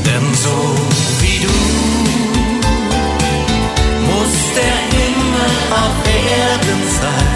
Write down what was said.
Denn so wie du muss der Himmel auf Erden sein.